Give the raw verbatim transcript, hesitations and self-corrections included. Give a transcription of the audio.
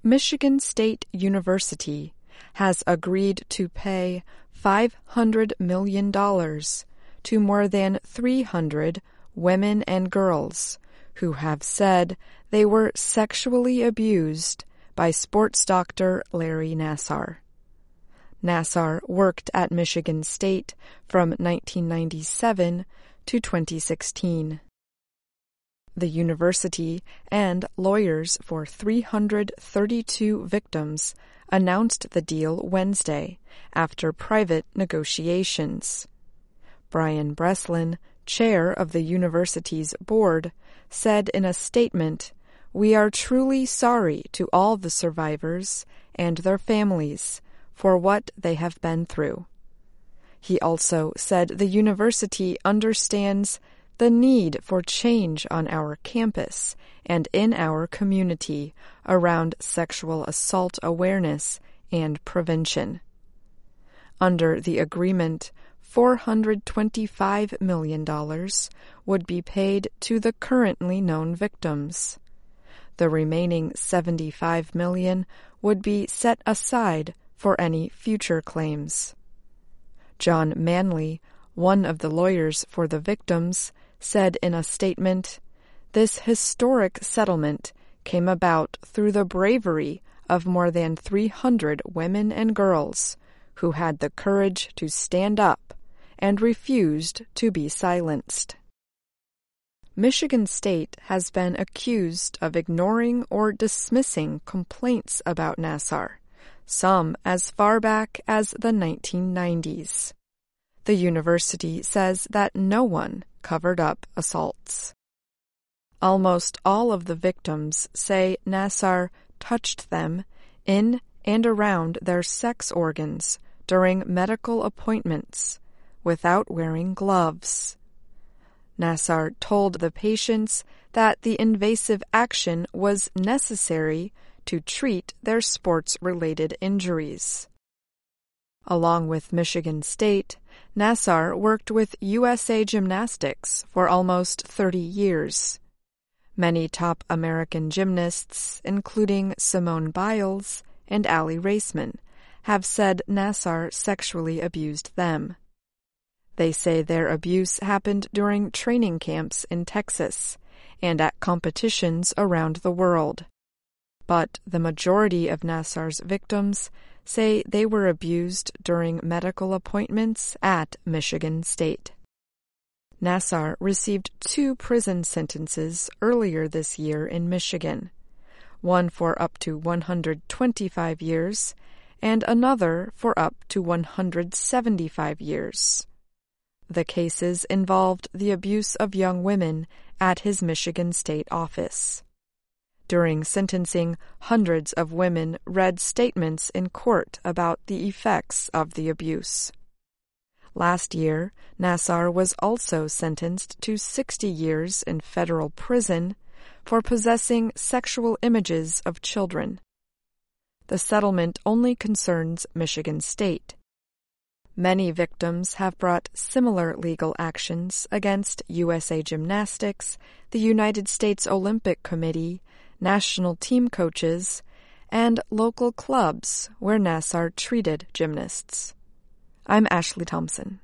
Michigan State University has agreed to pay five hundred million dollars to more than three hundred women and girls who have said they were sexually abused by sports doctor Larry Nassar. Nassar worked at Michigan State from nineteen ninety-seven to twenty sixteen. The university and lawyers for three hundred thirty-two victims announced the deal Wednesday after private negotiations. Brian Breslin, chair of the university's board, said in a statement, "We are truly sorry to all the survivors and their families for what they have been through." He also said the university understands the need for change on our campus and in our community around sexual assault awareness and prevention. Under the agreement, four hundred twenty-five million dollars would be paid to the currently known victims. The remaining seventy-five million dollars would be set aside for any future claims. John Manley, one of the lawyers for the victims, said in a statement, "This historic settlement came about through the bravery of more than three hundred women and girls who had the courage to stand up and refused to be silenced." Michigan State has been accused of ignoring or dismissing complaints about Nassar, some as far back as the nineteen nineties. The university says that no one covered up assaults. Almost all of the victims say Nassar touched them in and around their sex organs during medical appointments without wearing gloves. Nassar told the patients that the invasive action was necessary to treat their sports-related injuries. Along with Michigan State, Nassar worked with U S A Gymnastics for almost thirty years. Many top American gymnasts, including Simone Biles and Aly Raisman, have said Nassar sexually abused them. They say their abuse happened during training camps in Texas and at competitions around the world. But the majority of Nassar's victims say they were abused during medical appointments at Michigan State. Nassar received two prison sentences earlier this year in Michigan, one for up to one hundred twenty-five years and another for up to one hundred seventy-five years. The cases involved the abuse of young women at his Michigan State office. During sentencing, hundreds of women read statements in court about the effects of the abuse. Last year, Nassar was also sentenced to sixty years in federal prison for possessing sexual images of children. The settlement only concerns Michigan State. Many victims have brought similar legal actions against U S A Gymnastics, the United States Olympic Committee, national team coaches, and local clubs where Nassar treated gymnasts. I'm Ashley Thompson.